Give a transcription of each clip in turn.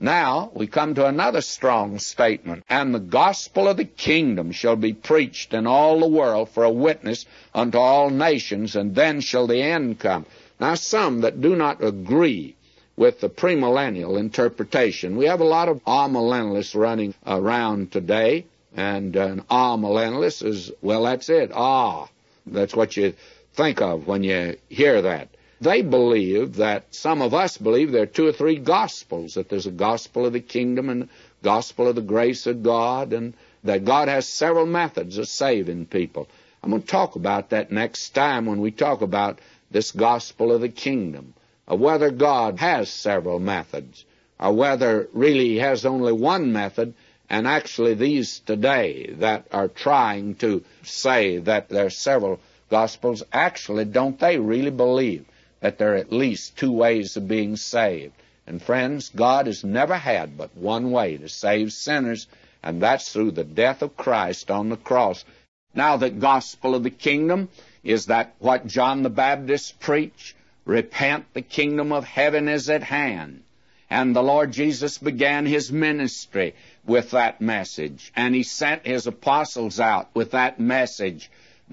Now we come to another strong statement. And the gospel of the kingdom shall be preached in all the world for a witness unto all nations, and then shall the end come. Now some that do not agree with the premillennial interpretation, we have a lot of amillennialists running around today, and an amillennialist is, well, that's it, that's what you think of when you hear that. They believe that, some of us believe, there are two or three gospels, that there's a gospel of the kingdom and a gospel of the grace of God, and that God has several methods of saving people. I'm going to talk about that next time when we talk about this gospel of the kingdom, of whether God has several methods, or whether really He has only one method, and actually these today that are trying to say that there are several gospels, actually don't they really believe that there are at least two ways of being saved? And friends, God has never had but one way to save sinners, and that's through the death of Christ on the cross. Now, the gospel of the kingdom, is that what John the Baptist preached? Repent, the kingdom of heaven is at hand. And the Lord Jesus began His ministry with that message, and He sent His apostles out with that message.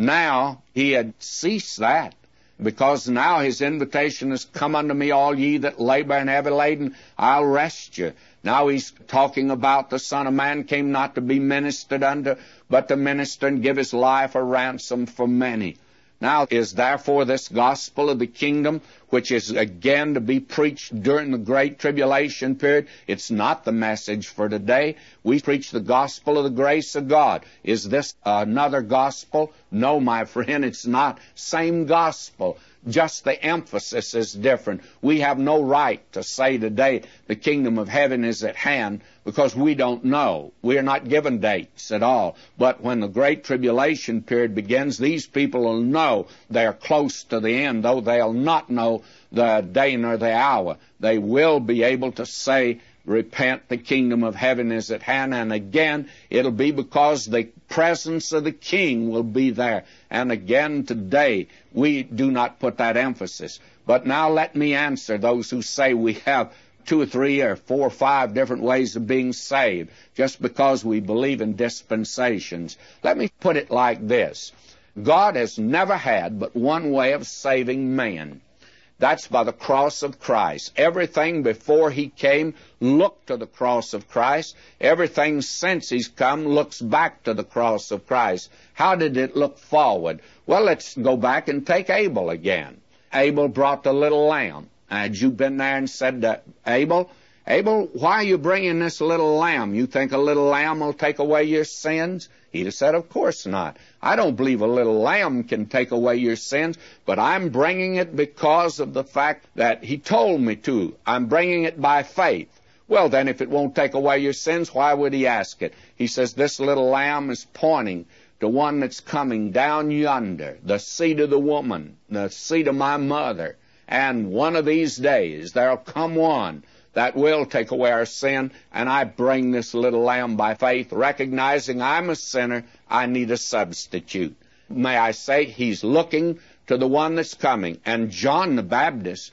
Now He had ceased that, because now His invitation is, come unto me, all ye that labor and heavy laden, I'll rest you. Now He's talking about the Son of Man came not to be ministered unto, but to minister and give His life a ransom for many. Now is therefore this gospel of the kingdom, which is again to be preached during the Great Tribulation period, it's not the message for today. We preach the gospel of the grace of God. Is this another gospel? No, my friend, it's not. Same gospel. Just the emphasis is different. We have no right to say today the kingdom of heaven is at hand, because we don't know. We are not given dates at all. But when the Great Tribulation period begins, these people will know they are close to the end, though they'll not know the day nor the hour. They will be able to say, repent, the kingdom of heaven is at hand. And again, it'll be because the presence of the King will be there. And again, today, we do not put that emphasis. But now let me answer those who say we have 2 or 3 or 4 or 5 different ways of being saved, just because we believe in dispensations. Let me put it like this. God has never had but one way of saving man. That's by the cross of Christ. Everything before He came looked to the cross of Christ. Everything since He's come looks back to the cross of Christ. How did it look forward? Well, let's go back and take Abel again. Abel brought the little lamb. Had you been there and said to Abel, why are you bringing this little lamb? You think a little lamb will take away your sins? He'd have said, of course not. I don't believe a little lamb can take away your sins, but I'm bringing it because of the fact that He told me to. I'm bringing it by faith. Well, then, if it won't take away your sins, why would He ask it? He says, this little lamb is pointing to one that's coming down yonder, the seed of the woman, the seed of my mother. And one of these days there'll come one that will take away our sin, and I bring this little lamb by faith, recognizing I'm a sinner, I need a substitute. May I say, He's looking to the one that's coming. And John the Baptist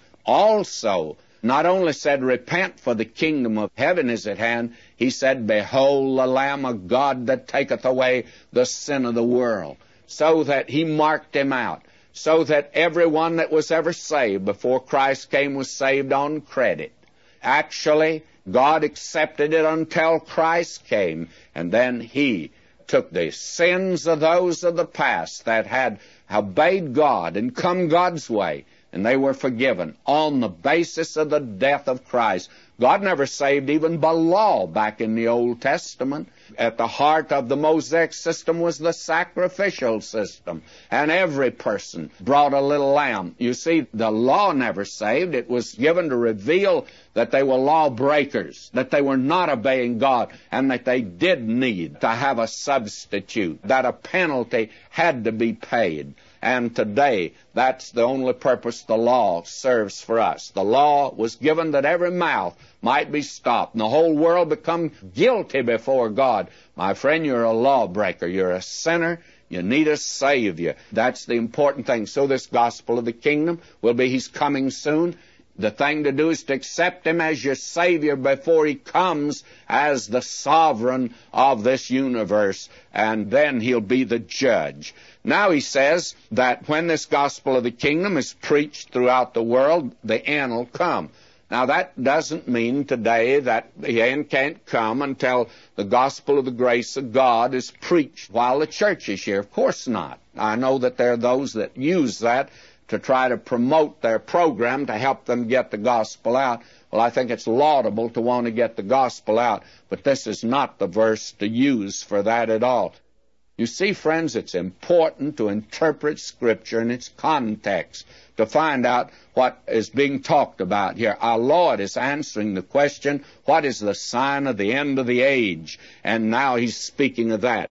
also not only said, repent, for the kingdom of heaven is at hand, he said, behold the Lamb of God that taketh away the sin of the world. So that He marked Him out, so that everyone that was ever saved before Christ came was saved on credit. Actually, God accepted it until Christ came, and then He took the sins of those of the past that had obeyed God and come God's way, and they were forgiven on the basis of the death of Christ. God never saved even by law back in the Old Testament. At the heart of the Mosaic system was the sacrificial system, and every person brought a little lamb. You see, the law never saved. It was given to reveal that they were lawbreakers, that they were not obeying God, and that they did need to have a substitute, that a penalty had to be paid. And today, that's the only purpose the law serves for us. The law was given that every mouth might be stopped, and the whole world become guilty before God. My friend, you're a lawbreaker. You're a sinner. You need a Savior. That's the important thing. So this gospel of the kingdom will be He's coming soon. The thing to do is to accept him as your Savior before he comes as the sovereign of this universe, and then he'll be the judge. Now he says that when this gospel of the kingdom is preached throughout the world, the end will come. Now that doesn't mean today that the end can't come until the gospel of the grace of God is preached while the church is here. Of course not. I know that there are those that use that to try to promote their program to help them get the gospel out. Well, I think it's laudable to want to get the gospel out, but this is not the verse to use for that at all. You see, friends, it's important to interpret Scripture in its context to find out what is being talked about here. Our Lord is answering the question, what is the sign of the end of the age? And now he's speaking of that.